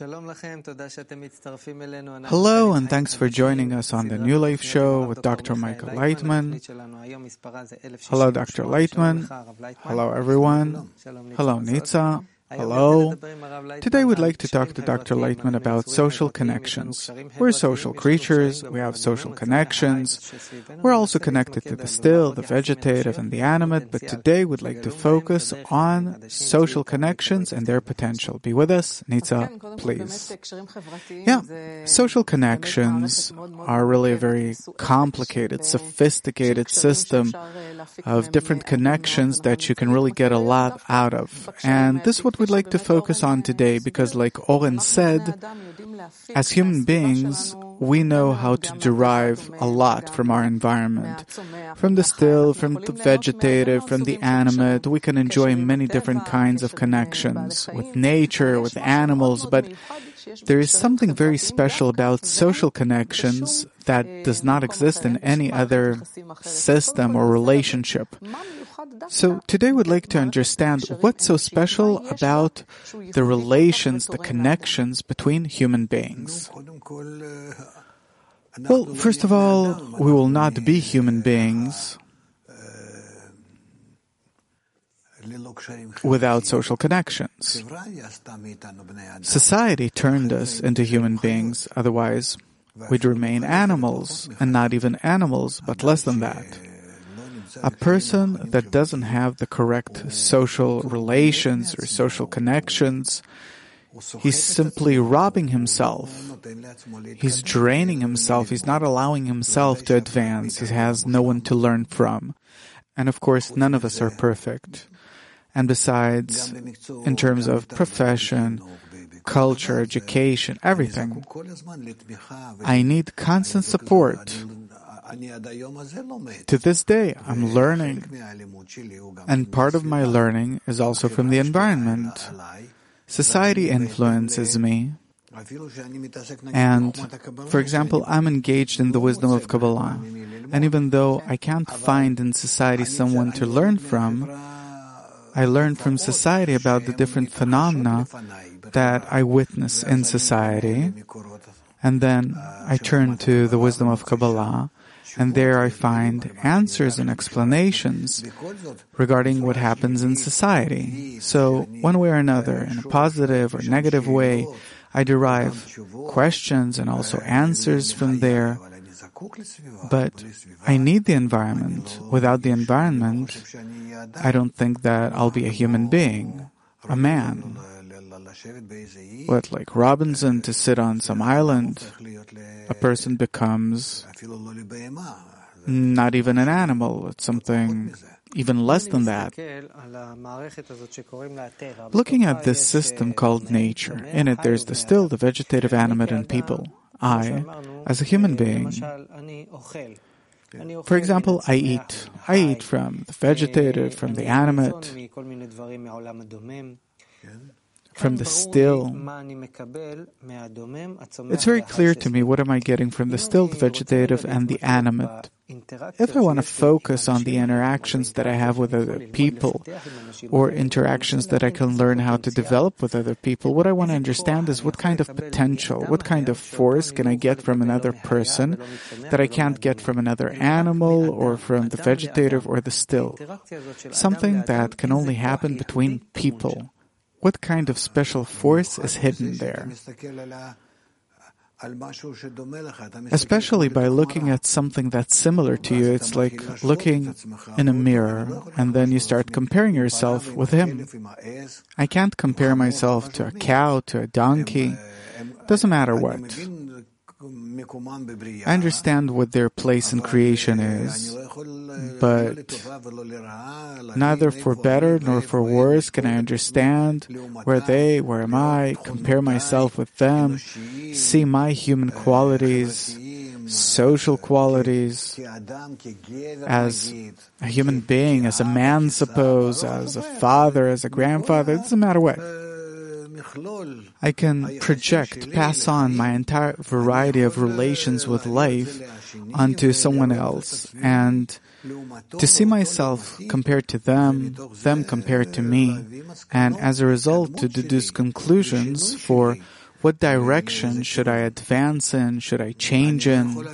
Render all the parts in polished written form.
Hello, and thanks for joining us on the New Life Show with Dr. Michael Leitman. Hello, Dr. Leitman. Hello, everyone. Hello, Nitza. Hello. Today we'd like to talk to Dr. Leitman about social connections. We're social creatures, we have social connections. We're also connected to the still, the vegetative, and the animate, but today we'd like to focus on social connections and their potential. Be with us, Nitza, please. Yeah, social connections are really a very complicated, sophisticated system of different connections that you can really get a lot out of. And this is what we'd like to focus on today because, like Oren said, as human beings, we know how to derive a lot from our environment. From the still, from the vegetative, from the animate, we can enjoy many different kinds of connections with nature, with animals, but there is something very special about social connections that does not exist in any other system or relationship. So today we'd like to understand what's so special about the relations, the connections between human beings. Well, first of all, we will not be human beings without social connections. Society turned us into human beings, otherwise we'd remain animals, and not even animals, but less than that. A person that doesn't have the correct social relations or social connections, he's simply robbing himself. He's draining himself. He's not allowing himself to advance. He has no one to learn from. And of course, none of us are perfect. And besides, in terms of profession, culture, education, everything, I need constant support. To this day, I'm learning. And part of my learning is also from the environment. Society influences me. And, for example, I'm engaged in the wisdom of Kabbalah. And even though I can't find in society someone to learn from, I learn from society about the different phenomena that I witness in society. And then I turn to the wisdom of Kabbalah. And there I find answers and explanations regarding what happens in society. So, one way or another, in a positive or negative way, I derive questions and also answers from there. But I need the environment. Without the environment, I don't think that I'll be a human being, a man. What, like Robinson, to sit on some island, a person becomes not even an animal. It's something even less than that. Looking at this system called nature, in it there's the still, the vegetative, animate, and people. I, as a human being, for example, I eat. I eat from the vegetative, from the animate, from the still. It's very clear to me what am I getting from the still, the vegetative, and the animate. If I want to focus on the interactions that I have with other people, or interactions that I can learn how to develop with other people, what I want to understand is what kind of potential, what kind of force can I get from another person that I can't get from another animal or from the vegetative or the still. Something that can only happen between people. What kind of special force is hidden there? Especially by looking at something that's similar to you, it's like looking in a mirror and then you start comparing yourself with him. I can't compare myself to a cow, to a donkey. Doesn't matter what. I understand what their place in creation is, but neither for better nor for worse can I understand where am I, compare myself with them, see my human qualities, social qualities, as a human being, as a man, suppose, as a father, as a grandfather. It doesn't matter what. I can project, pass on my entire variety of relations with life onto someone else, and to see myself compared to them compared to me, and as a result to deduce conclusions for What direction should I advance in? Should I change in?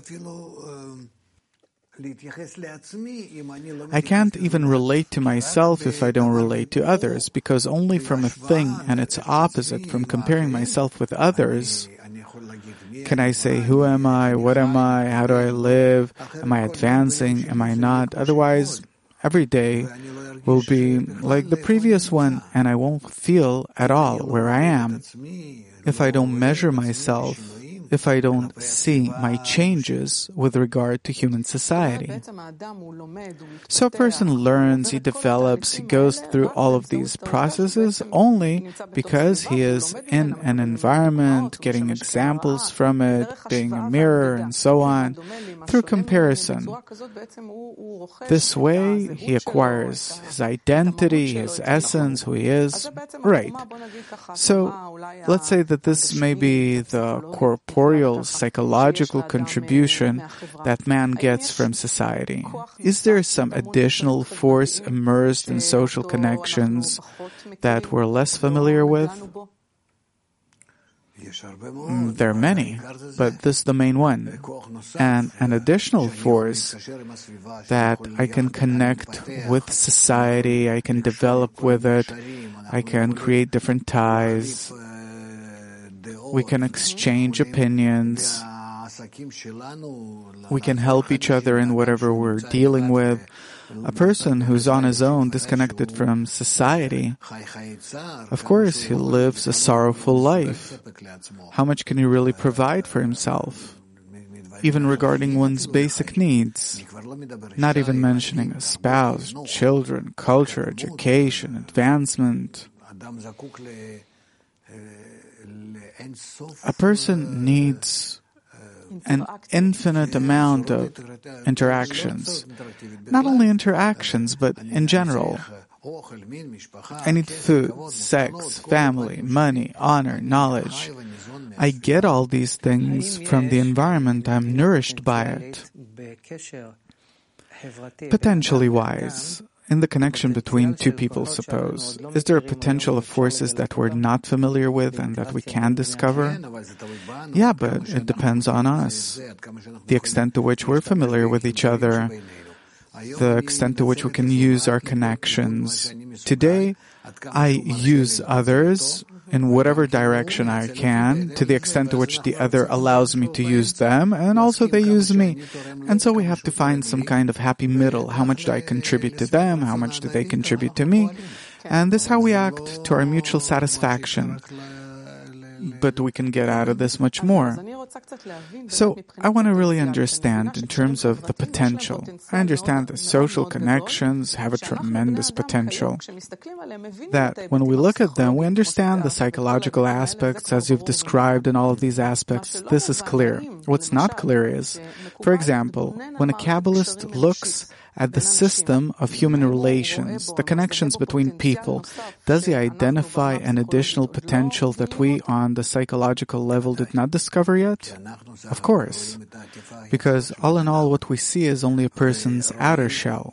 I can't even relate to myself if I don't relate to others, because only from a thing and its opposite, from comparing myself with others, can I say, who am I? What am I? How do I live? Am I advancing? Am I not? Otherwise, every day will be like the previous one, and I won't feel at all where I am. If I don't measure myself, if I don't see my changes with regard to human society. So a person learns, he develops, he goes through all of these processes only because he is in an environment, getting examples from it, being a mirror, and so on, through comparison. This way, he acquires his identity, his essence, who he is. Right. So, let's say that this may be the corporeal, psychological contribution that man gets from society. Is there some additional force immersed in social connections that we're less familiar with? There are many, but this is the main one. And an additional force that I can connect with society, I can develop with it, I can create different ties, we can exchange opinions, we can help each other in whatever we're dealing with. A person who's on his own, disconnected from society, of course, he lives a sorrowful life. How much can he really provide for himself? Even regarding one's basic needs, not even mentioning a spouse, children, culture, education, advancement. A person needs an infinite amount of interactions. Not only interactions, but in general. I need food, sex, family, money, honor, knowledge. I get all these things from the environment. I'm nourished by it. Potentially wise. In the connection between two people, suppose, is there a potential of forces that we're not familiar with and that we can discover? Yeah, but it depends on us. The extent to which we're familiar with each other, the extent to which we can use our connections. Today, I use others in whatever direction I can, to the extent to which the other allows me to use them, and also they use me. And so we have to find some kind of happy middle. How much do I contribute to them? How much do they contribute to me? And this is how we act to our mutual satisfaction. But we can get out of this much more. So I want to really understand in terms of the potential. I understand that social connections have a tremendous potential. That when we look at them, we understand the psychological aspects as you've described in all of these aspects. This is clear. What's not clear is, for example, when a Kabbalist looks at the system of human relations, the connections between people, does he identify an additional potential that we on the psychological level did not discover yet? Of course. Because all in all, what we see is only a person's outer shell.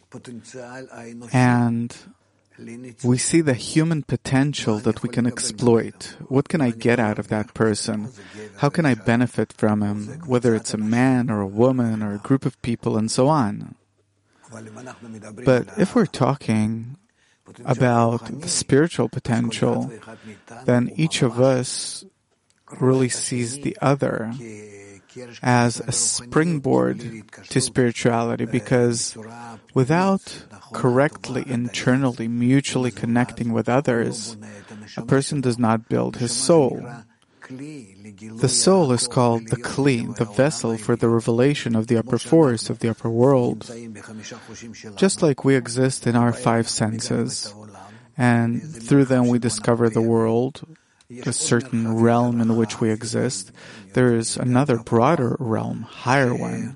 And we see the human potential that we can exploit. What can I get out of that person? How can I benefit from him? Whether it's a man or a woman or a group of people and so on. But if we're talking about the spiritual potential, then each of us really sees the other as a springboard to spirituality, because without correctly, internally, mutually connecting with others, a person does not build his soul. The soul is called the Kli, the vessel for the revelation of the upper force, of the upper world. Just like we exist in our five senses, and through them we discover the world, a certain realm in which we exist, there is another broader realm, higher one.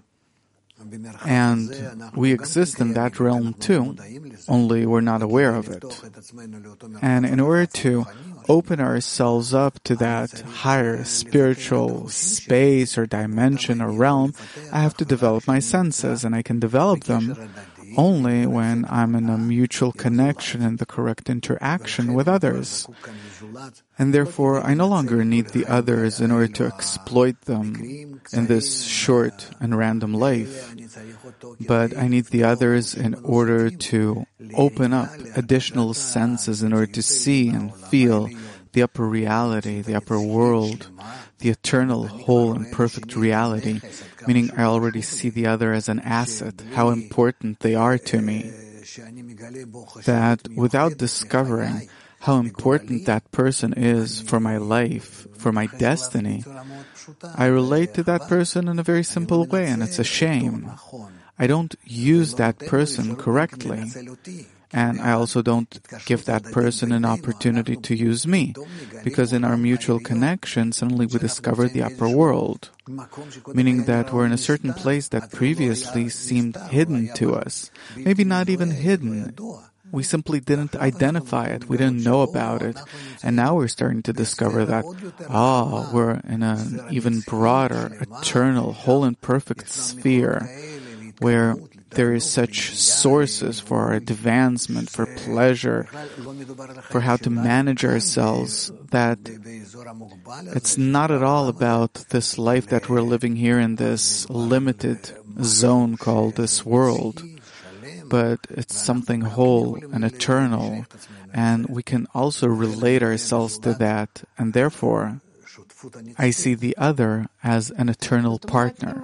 And we exist in that realm too, only we're not aware of it. And in order to open ourselves up to that higher spiritual space or dimension or realm, I have to develop my senses, and I can develop them only when I'm in a mutual connection and the correct interaction with others. And therefore, I no longer need the others in order to exploit them in this short and random life, but I need the others in order to open up additional senses in order to see and feel the upper reality, the upper world, the eternal, whole, and perfect reality, meaning I already see the other as an asset, how important they are to me, that without discovering how important that person is for my life, for my destiny, I relate to that person in a very simple way, and it's a shame. I don't use that person correctly, and I also don't give that person an opportunity to use me, because in our mutual connection, suddenly we discover the upper world, meaning that we're in a certain place that previously seemed hidden to us, maybe not even hidden. We simply didn't identify it. We didn't know about it. And now we're starting to discover that, we're in an even broader, eternal, whole and perfect sphere where there is such sources for our advancement, for pleasure, for how to manage ourselves, that it's not at all about this life that we're living here in this limited zone called this world, but it's something whole and eternal, and we can also relate ourselves to that, and therefore I see the other as an eternal partner.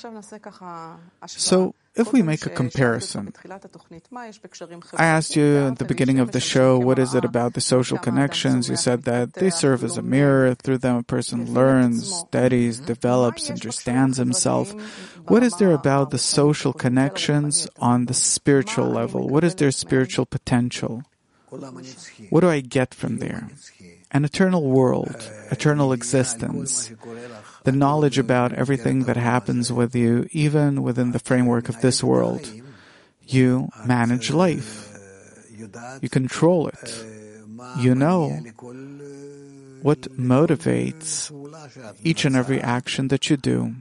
So, if we make a comparison, I asked you at the beginning of the show, what is it about the social connections? You said that they serve as a mirror. Through them, a person learns, studies, develops, understands himself. What is there about the social connections on the spiritual level? What is their spiritual potential? What do I get from there? An eternal world, eternal existence, the knowledge about everything that happens with you, even within the framework of this world. You manage life. You control it. You know what motivates each and every action that you do.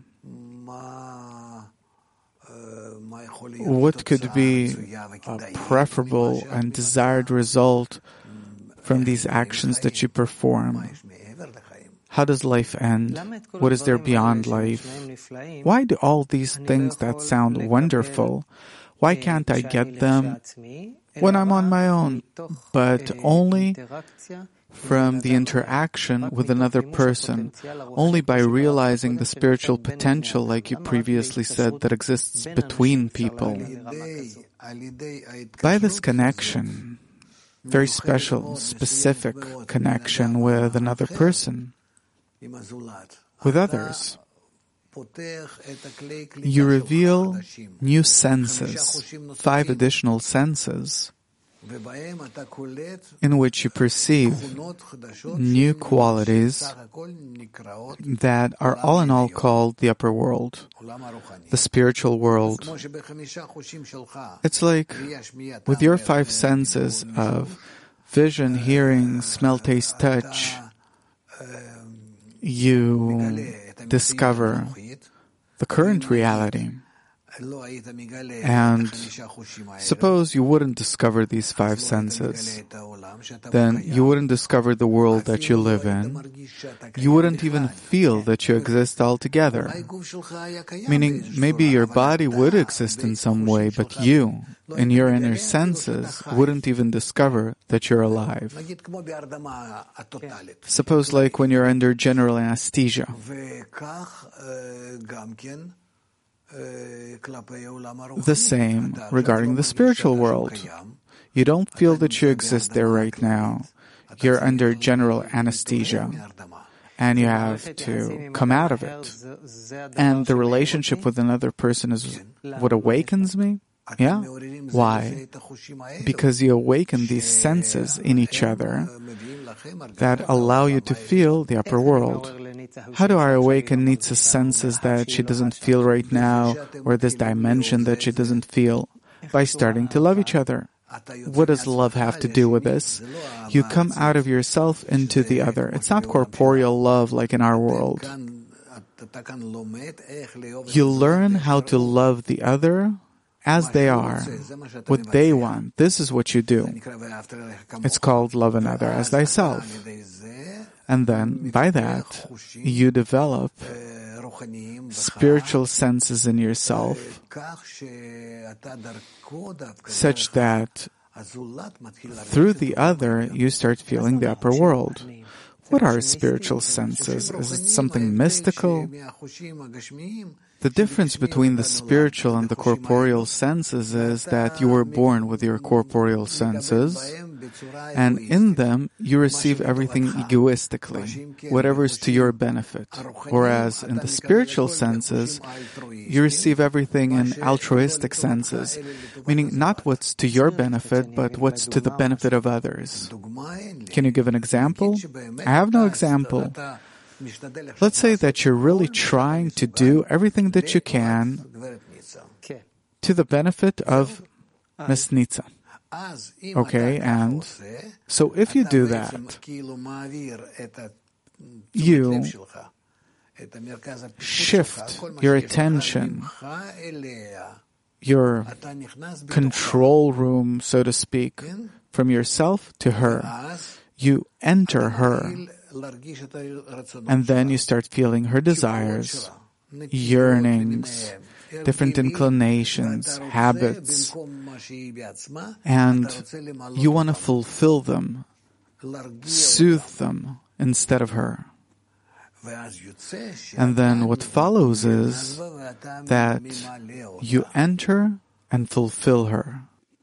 What could be a preferable and desired result from these actions that you perform? How does life end? What is there beyond life? Why do all these things that sound wonderful, why can't I get them when I'm on my own, but only from the interaction with another person, only by realizing the spiritual potential, like you previously said, that exists between people? By this connection, very special, specific connection with another person, with others, you reveal new senses, 5 additional senses, in which you perceive new qualities that are all in all called the upper world, the spiritual world. It's like with your 5 senses of vision, hearing, smell, taste, touch, you discover the current reality. And suppose you wouldn't discover these 5 senses, then you wouldn't discover the world that you live in. You wouldn't even feel that you exist altogether. Meaning, maybe your body would exist in some way, but you, in your inner senses, wouldn't even discover that you're alive. Suppose like when you're under general anesthesia. The same regarding the spiritual world. You don't feel that you exist there right now. You're under general anesthesia, and you have to come out of it. And the relationship with another person is what awakens me? Yeah? Why? Because you awaken these senses in each other that allow you to feel the upper world. How do I awaken Nitza's senses that she doesn't feel right now, or this dimension that she doesn't feel? By starting to love each other. What does love have to do with this? You come out of yourself into the other. It's not corporeal love like in our world. You learn how to love the other as they are, what they want. This is what you do. It's called love another as thyself. And then, by that, you develop spiritual senses in yourself such that through the other, you start feeling the upper world. What are spiritual senses? Is it something mystical? The difference between the spiritual and the corporeal senses is that you were born with your corporeal senses, and in them you receive everything egoistically, whatever is to your benefit. Whereas in the spiritual senses, you receive everything in altruistic senses, meaning not what's to your benefit, but what's to the benefit of others. Can you give an example? I have no example. Let's say that you're really trying to do everything that you can to the benefit of Miss Nitsa. Okay, and so if you do that, you shift your attention, your control room, so to speak, from yourself to her. You enter her, and then you start feeling her desires, yearnings, different inclinations, habits, and you want to fulfill them, soothe them instead of her. And then what follows is that you enter and fulfill her.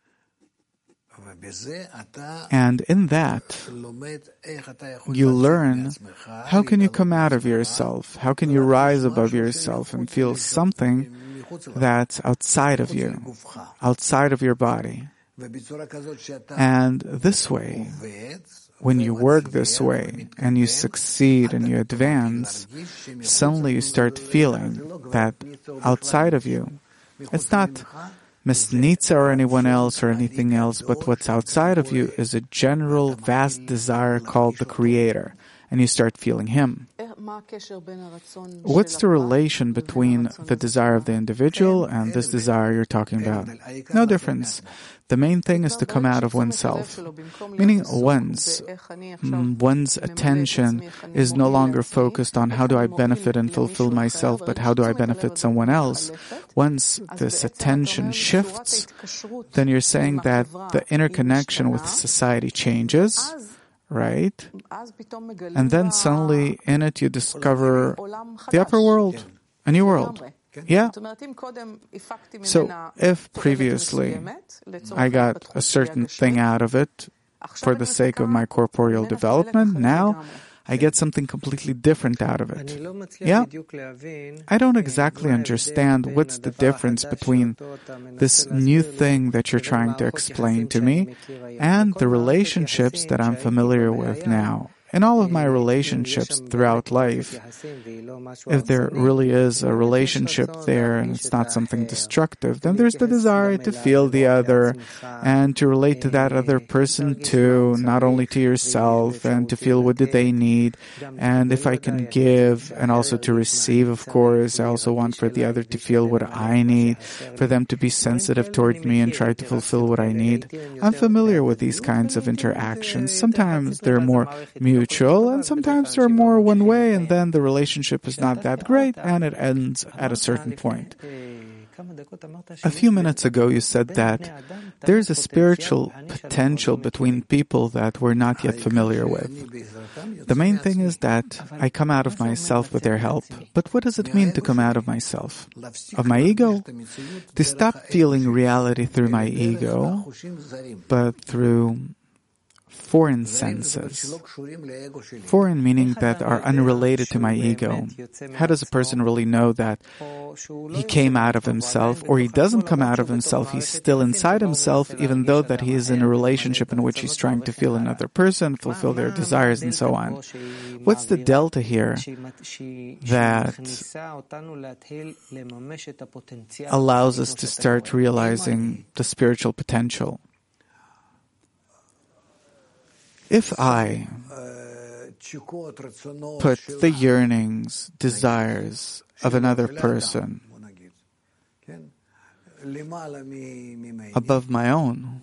And in that, you learn how can you come out of yourself, how can you rise above yourself and feel something that's outside of you, outside of your body. And this way, when you work this way and you succeed and you advance, suddenly you start feeling that outside of you, it's not Miss Nitsa or anyone else or anything else, but what's outside of you is a general, vast desire called the Creator, and you start feeling Him. What's the relation between the desire of the individual and this desire you're talking about? No difference. The main thing is to come out of oneself, meaning one's attention is no longer focused on how do I benefit and fulfill myself, but how do I benefit someone else. Once this attention shifts, then you're saying that the interconnection with society changes, right? And then suddenly in it you discover the upper world, a new world. Yeah. So if previously I got a certain thing out of it for the sake of my corporeal development, now I get something completely different out of it. Yeah. I don't exactly understand what's the difference between this new thing that you're trying to explain to me and the relationships that I'm familiar with now. In all of my relationships throughout life, if there really is a relationship there and it's not something destructive, then there's the desire to feel the other and to relate to that other person too, not only to yourself, and to feel what do they need, and if I can give, and also to receive, of course. I also want for the other to feel what I need, for them to be sensitive toward me and try to fulfill what I need. I'm familiar with these kinds of interactions. Sometimes they're more mutual, and sometimes they're more one way, and then the relationship is not that great, and it ends at a certain point. A few minutes ago you said that there's a spiritual potential between people that we're not yet familiar with. The main thing is that I come out of myself with their help. But what does it mean to come out of myself? Of my ego? To stop feeling reality through my ego, but through foreign senses. Foreign meaning that are unrelated to my ego. How does a person really know that he came out of himself, or he doesn't come out of himself, he's still inside himself, even though that he is in a relationship in which he's trying to feel another person, fulfill their desires, and so on? What's the delta here that allows us to start realizing the spiritual potential? If I put the yearnings, desires of another person above my own,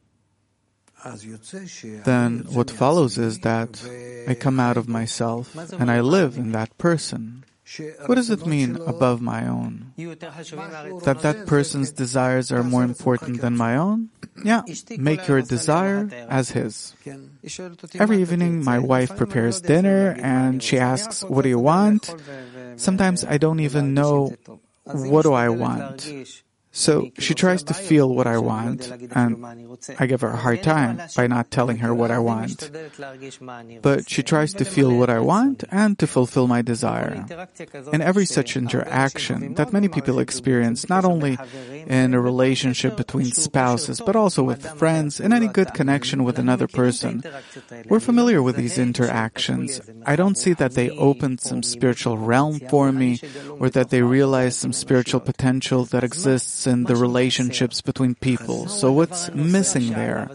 then what follows is that I come out of myself and I live in that person. What does it mean, above my own? That person's desires are more important than my own? Yeah, make your desire as his. Every evening my wife prepares dinner and she asks, what do you want? Sometimes I don't even know what do I want. So she tries to feel what I want, and I give her a hard time by not telling her what I want. But she tries to feel what I want and to fulfill my desire. In every such interaction that many people experience, not only in a relationship between spouses, but also with friends, in any good connection with another person, we're familiar with these interactions. I don't see that they opened some spiritual realm for me, or that they realized some spiritual potential that exists in the relationships between people. So what's missing there?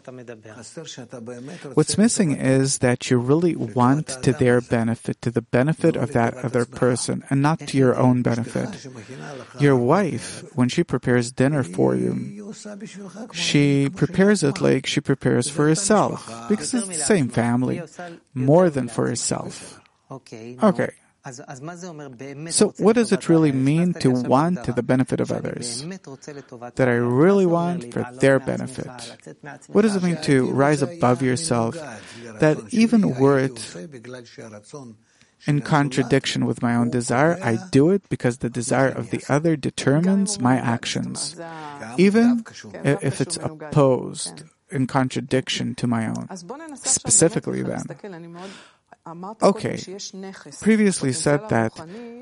What's missing is that you really want to their benefit, to the benefit of that other person, and not to your own benefit. Your wife, when she prepares dinner for you, she prepares it like she prepares for herself, because it's the same family, more than for herself. Okay. So what does it really mean to want to the benefit of others? That I really want for their benefit. What does it mean to rise above yourself? That even were it in contradiction with my own desire, I do it because the desire of the other determines my actions. Even if it's opposed, in contradiction to my own. Specifically then. Okay, previously said that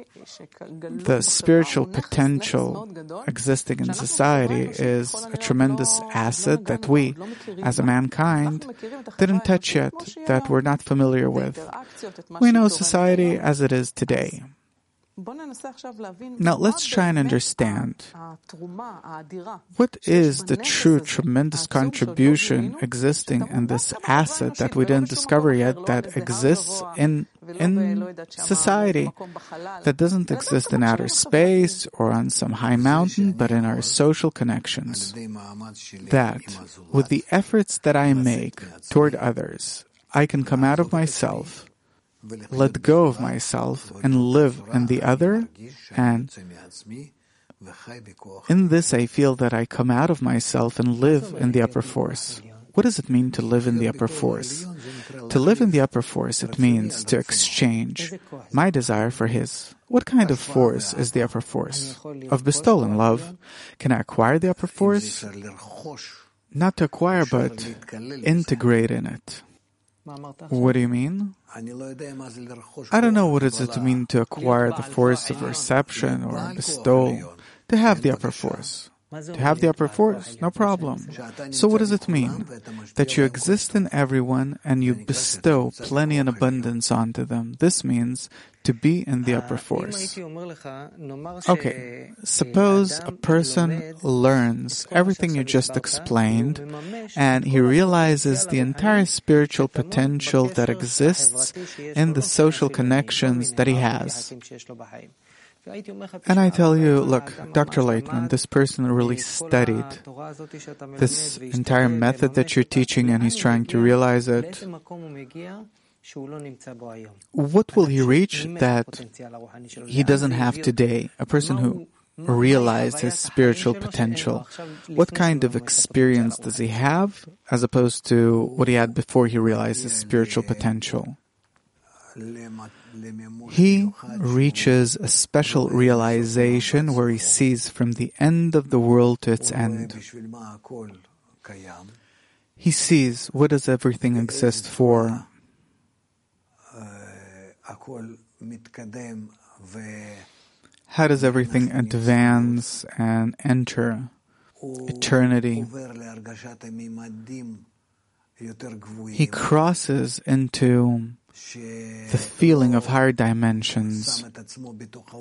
the spiritual potential existing in society is a tremendous asset that we, as a mankind, didn't touch yet, that we're not familiar with. We know society as it is today. Now let's try and understand what is the true tremendous contribution existing in this asset that we didn't discover yet, that exists in society, that doesn't exist in outer space or on some high mountain, but in our social connections. That with the efforts that I make toward others, I can come out of myself, let go of myself, and live in the other, and in this I feel that I come out of myself and live in the upper force. What does it mean to live in the upper force? To live in the upper force, it means to exchange my desire for his. What kind of force is the upper force? Of bestowal and love. Can I acquire the upper force? Not to acquire, but integrate in it. What do you mean? I don't know what does it mean to acquire the force of reception or bestowal. To have the upper force. To have the upper force, no problem. So what does it mean? That you exist in everyone and you bestow plenty and abundance onto them. This means to be in the upper force. Okay, suppose a person learns everything you just explained and he realizes the entire spiritual potential that exists in the social connections that he has. And I tell you, look, Dr. Lightman, this person really studied this entire method that you're teaching and he's trying to realize it. What will he reach that he doesn't have today? A person who realized his spiritual potential. What kind of experience does he have as opposed to what he had before he realized his spiritual potential? He reaches a special realization where he sees from the end of the world to its end. He sees what does everything exist for. How does everything advance and enter eternity? He crosses into the feeling of higher dimensions,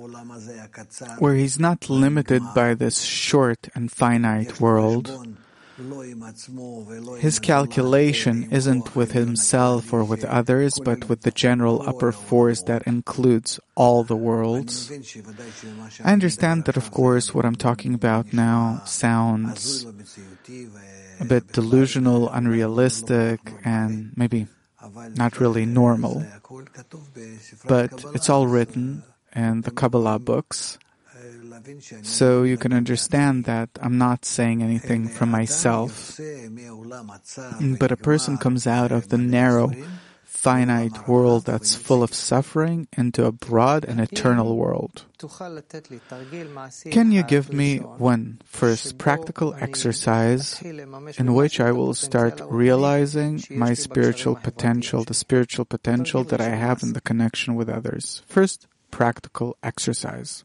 where he's not limited by this short and finite world, His calculation isn't with himself or with others, but with the general upper force that includes all the worlds. I understand that, of course, what I'm talking about now sounds a bit delusional, unrealistic, and maybe not really normal. But it's all written in the Kabbalah books, so you can understand that I'm not saying anything from myself. But a person comes out of the narrow, finite world that's full of suffering into a broad and eternal world. Can you give me one first practical exercise in which I will start realizing my spiritual potential, the spiritual potential that I have in the connection with others? First practical exercise.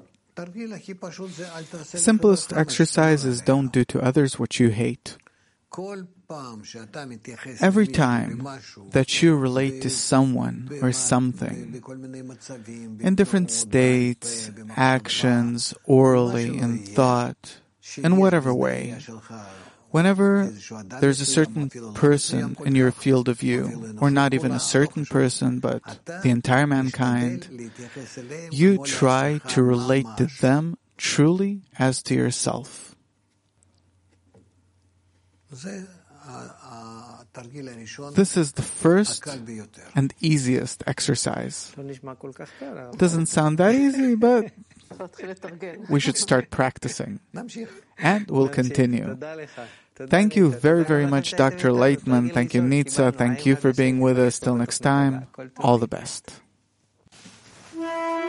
Simplest exercise is don't do to others what you hate. Every time that you relate to someone or something, in different states, actions, orally, in thought, in whatever way, whenever there's a certain person in your field of view, or not even a certain person, but the entire mankind, you try to relate to them truly as to yourself. This is the first and easiest exercise. Doesn't sound that easy, but we should start practicing. And we'll continue. Thank you very, very much, Dr. Lightman. Thank you, Nitza. Thank you for being with us. Till next time, all the best.